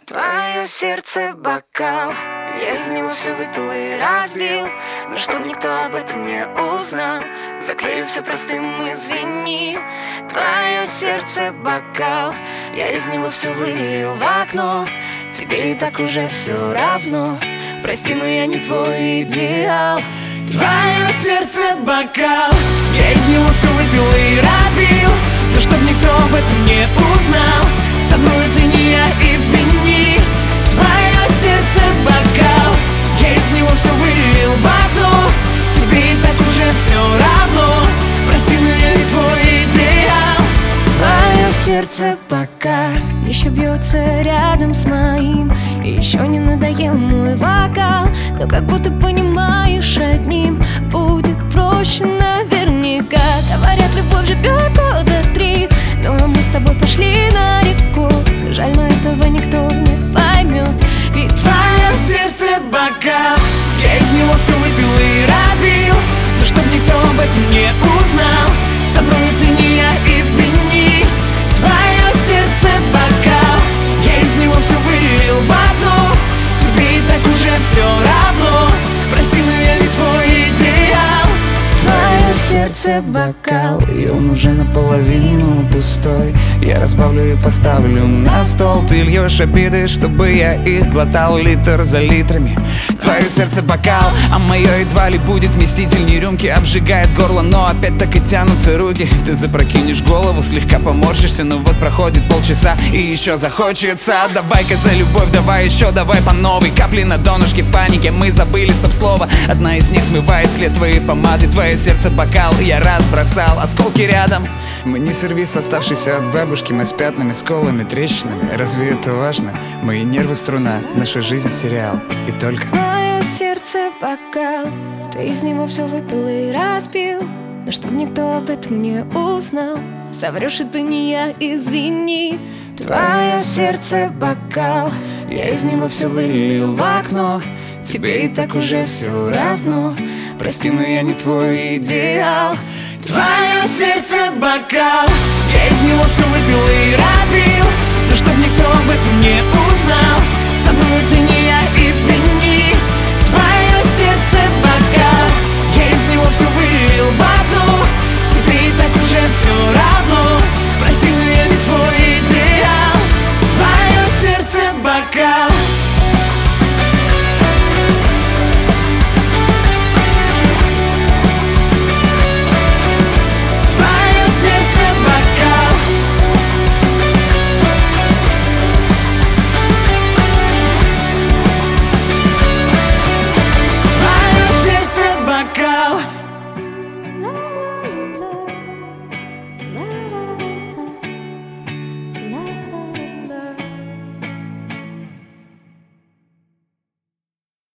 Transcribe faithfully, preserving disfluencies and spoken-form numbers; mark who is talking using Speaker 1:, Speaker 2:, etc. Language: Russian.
Speaker 1: Твое сердце бокал, я из него все выпил и разбил. Но чтоб никто об этом не узнал, заклею все простым извини. Твое сердце бокал, я из него все вылил в окно. Тебе и так уже все равно, прости, но я не твой идеал. Твое сердце бокал, я из него все выпил и разбил. Но чтоб никто об этом не узнал, со мной ты не я, извини. Твое сердце бокал, я из него все вылил в окно. Тебе и так уже все равно, прости, но я не твой идеал. Твое сердце пока еще бьется рядом с моим, и еще не надоел мой вокал. Но как будто понимаешь, одним будет проще наверняка. Говорят, любовь живет года три, но мы с тобой пошли на реку. Жаль, но этого никто не поймет. Ведь твое сердце бокал, я из него все выпил и разбил. Но чтоб никто об этом не узнал, со мной ты не я, извини. Твое сердце бокал, я из него все вылил в окно. Тебе и так уже все равно, прости, но я не твой идеал. Твое сердце бокал, и он уже наполовину пустой. Я разбавлю и поставлю на стол. Ты льешь обиды, чтобы я их глотал литр за литрами. Твое сердце бокал, а мое едва ли будет вместительней рюмки. Обжигает горло, но опять так и тянутся руки. Ты запрокинешь голову, слегка поморщишься, но вот проходит полчаса и еще захочется. Давай-ка за любовь, давай еще, давай по новой. Капли на донышке паники, мы забыли стоп-слово. Одна из них смывает след твоей помады. Твое сердце бокал, я разбросал осколки рядом. Мы не сервис, оставшийся от бабушки. Мы с пятнами, сколами, трещинами. Разве это важно? Мои нервы струна, наша жизнь сериал. И только мое сердце бокал, ты из него все выпил и разбил. Но чтоб никто об этом не узнал, соврешь, это не я, извини. Твое сердце бокал, я из него все вылил в окно. Тебе и так уже все равно, прости, но я не твой идеал. Твое сердце бокал, я из него все выпил и разбил. Но чтоб никто об этом